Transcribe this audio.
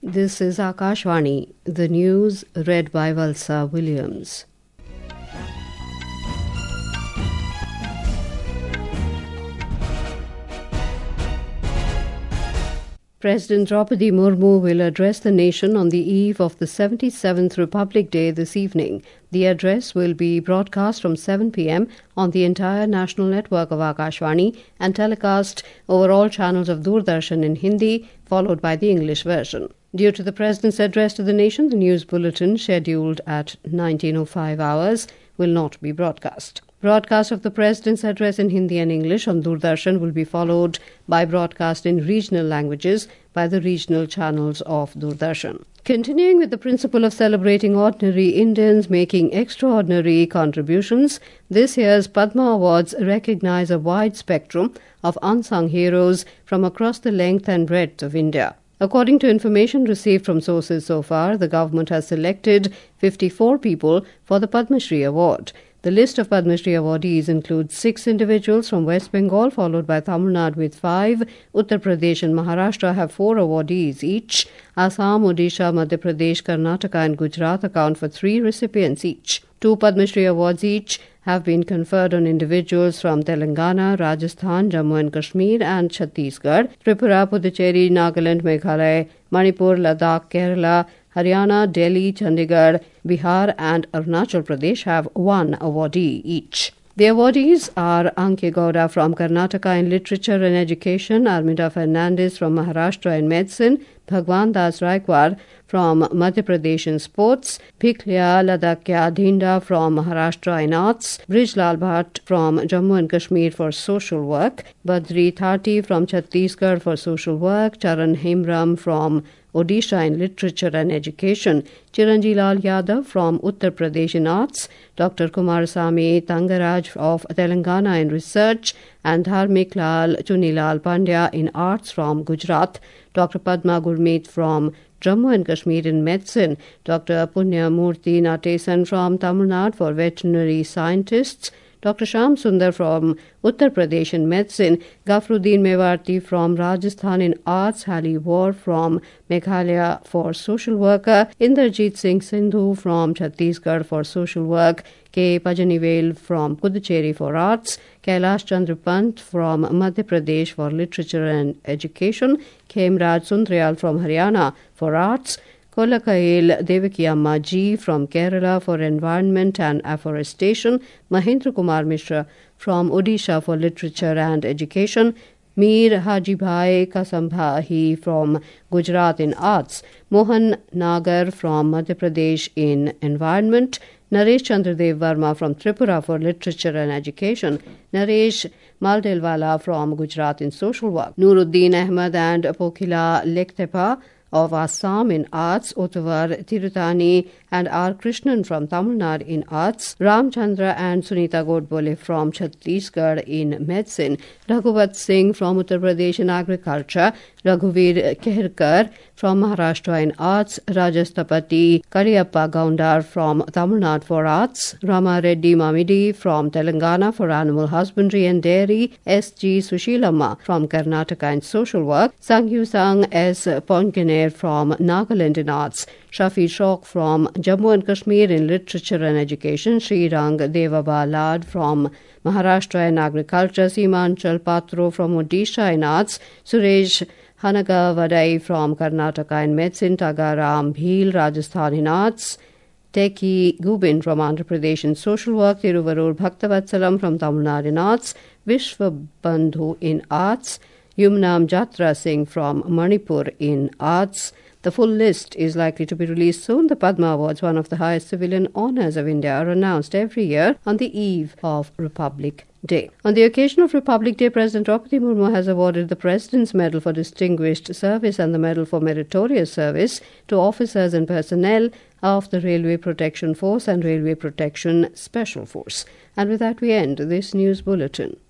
This is Akashvani, the news read by Valsa Williams. President Draupadi Murmu will address the nation on the eve of the 77th Republic Day this evening. The address will be broadcast from 7 p.m. on the entire national network of Akashvani and telecast over all channels of Doordarshan in Hindi, followed by the English version. Due to the President's address to the nation, the news bulletin, scheduled at 19:05 hours, will not be broadcast. Broadcast of the President's address in Hindi and English on Doordarshan will be followed by broadcast in regional languages by the regional channels of Doordarshan. Continuing with the principle of celebrating ordinary Indians making extraordinary contributions, this year's Padma Awards recognize a wide spectrum of unsung heroes from across the length and breadth of India. According to information received from sources so far, the government has selected 54 people for the Padma Shri Award. The list of Padma Shri awardees includes 6 individuals from West Bengal, followed by Tamil Nadu with 5. Uttar Pradesh and Maharashtra have 4 awardees each. Assam, Odisha, Madhya Pradesh, Karnataka and Gujarat account for 3 recipients each. 2 Padma Shri awards each have been conferred on individuals from Telangana, Rajasthan, Jammu and Kashmir and Chhattisgarh. Tripura, Puducherry, Nagaland, Meghalaya, Manipur, Ladakh, Kerala, Haryana, Delhi, Chandigarh, Bihar and Arunachal Pradesh have 1 awardee each. The awardees are Ankya Gowda from Karnataka in Literature and Education, Armida Fernandez from Maharashtra in Medicine, Bhagwan Das Raikwar from Madhya Pradesh in Sports, Bhiklya Ladakya Dhinda from Maharashtra in Arts, Brijlal Bhatt from Jammu and Kashmir for Social Work, Badri Thati from Chhattisgarh for Social Work, Charan Hemram from Odisha in Literature and Education, Chiranjit Lal Yadav from Uttar Pradesh in Arts, Dr. Kumarasamy Tangaraj of Telangana in Research, and Dharmik Lal Chunilal Pandya in Arts from Gujarat, Dr. Padma Gurmeet from Jammu and Kashmir in Medicine, Dr. Punya Murthy Natesan from Tamil Nadu for Veterinary Scientists, Dr. Sham Sundar from Uttar Pradesh in Medicine, Gafruddin Mewarti from Rajasthan in Arts, Hali War from Meghalaya for Social Worker, Inderjeet Singh Sindhu from Chhattisgarh for Social Work, K. Pajanivel from Puducherry for Arts, Kailash Chandra Pant from Madhya Pradesh for Literature and Education, Khemraj Sundrayal from Haryana for Arts, Kolakail Devakiyamma Ji from Kerala for Environment and Afforestation, Mahendra Kumar Mishra from Odisha for Literature and Education, Mir Hajibhai Kasambhahi from Gujarat in Arts, Mohan Nagar from Madhya Pradesh in Environment, Naresh Chandradev Verma from Tripura for Literature and Education, Naresh Maldelwala from Gujarat in Social Work, Nuruddin Ahmed and Pokhila Lektepa of Assam in Arts, Ottavar Tirutani and R. Krishnan from Tamil Nadu in Arts, Ramchandra and Sunita Godbole from Chhattisgarh in Medicine, Raghuvat Singh from Uttar Pradesh in Agriculture, Raghuveer Kehrkar from Maharashtra in Arts, Rajastapati Kariyappa Gaundar from Tamil Nadu for Arts, Rama Reddy Mamidi from Telangana for Animal Husbandry and Dairy, S.G. Sushilamma from Karnataka in Social Work, Sangyu Sang S. Ponkener from Nagaland in Arts, Shafi Shok from Jammu and Kashmir in Literature and Education, Srirang Devaba Lad from Maharashtra in Agriculture, Simanchal Patro from Odisha in Arts, Suresh Hanaga Vadai from Karnataka in Medicine, Tagaram Bhil, Rajasthan in Arts, Teki Gubin from Andhra Pradesh in Social Work, Tiruvarur Bhaktavatsalam from Tamil Nadu in Arts, Vishwabandhu in Arts, Yumnam Jatra Singh from Manipur in Arts. The full list is likely to be released soon. The Padma Awards, one of the highest civilian honours of India, are announced every year on the eve of Republic Day. On the occasion of Republic Day, President Draupadi Murmu has awarded the President's Medal for Distinguished Service and the Medal for Meritorious Service to officers and personnel of the Railway Protection Force and Railway Protection Special Force. And with that, we end this news bulletin.